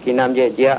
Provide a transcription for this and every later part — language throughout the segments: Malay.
kinam dia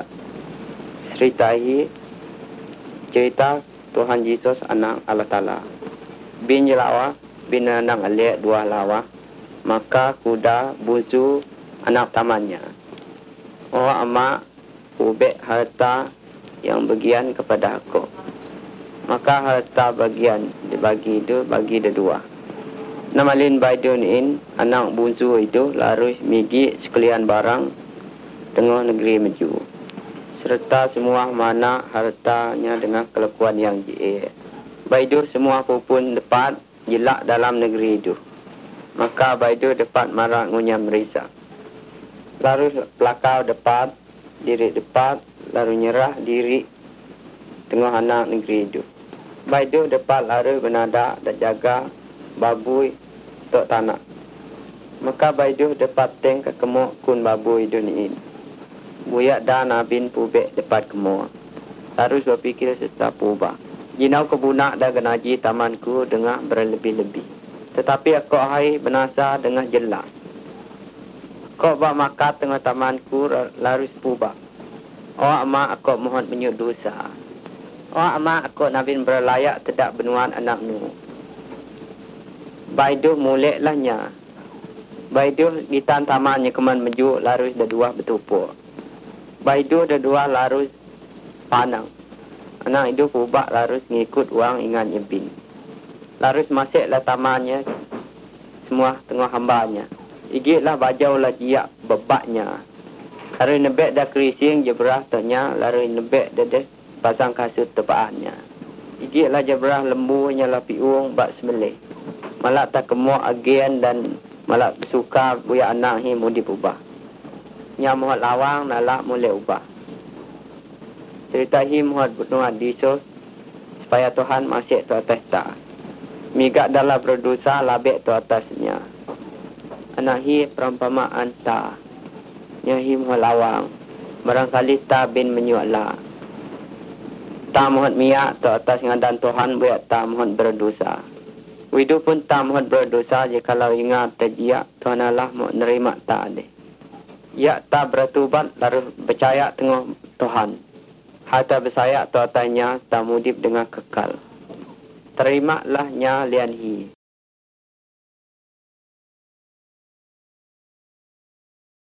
cerita Tuhan Yesus anak Allah Ta'ala. Bin lawa, bin anak alik dua lawa, maka kuda buzu anak tamannya. Oh amak, ubek harta yang bagian kepada aku. Maka harta bagian dibagi itu, bagi dua. Namalin baidun in, anak buzu itu larus migi sekalian barang tengah negeri maju. Serta semua mana hartanya dengan kelakuan yang jie. Baidu semua pun dapat jelak dalam negeri itu. Maka Baidu dapat marah ngunyam merisa. Lalu pelakau dapat, diri dapat, lalu nyerah diri tengah anak negeri itu. Baidu dapat lalu benada dan jaga babui tok tanah. Maka Baidu dapat teng ke kemuk kun babui duniin. Buyak dan abin pubek dapat kemuk. Harus berpikir serta pubah. Jinau kebunak dan genaji tamanku dengan berlebih-lebih. Tetapi aku hai benasa dengan jelas. Kau bak makat tengah tamanku larus pubah. Oh ama aku mohon menyuk dosa. Oh ama aku nabin berlayak tidak benuan anakmu. Baidu mulek lahnya. Baidu di tamannya keman mejuk larus dua bertupuk. Baidu dua larus panang. Anak itu pubak larus ngikut uang ingat nyebin. Larus masuklah tamannya semua tengah hambanya. Igitlah bajau lah jiak bebaknya. Lalu nebek dah kerising jebrah tanya. Lalu nebek dah pasang kasut tepaannya. Igitlah jebrah lembunya lah piung bak semelih. Malak tak kemuk agen dan malak suka buya anak hi mudi ubah. Nyamuhat lawang nalak mulai ubah. Cerita hi muhat berdoa disus supaya Tuhan masih tu atas tak. Migak dalam berdosa labek tu atasnya. Anak hi perampamaan tak. Nyahi muhat lawang. Barangkali tak bin menyuatlah. Tak muhat miak tu atas ngadan Tuhan buat tak muhat berdosa. Widu pun tak muhat berdosa jikalau ingat terjiak Tuhan Allah mau nerima tak ada. Ya tak bertubat lalu percaya tengah Tuhan. Harta bersayak tu atasnya tak mudip dengan kekal. Terimalah nya lian hi.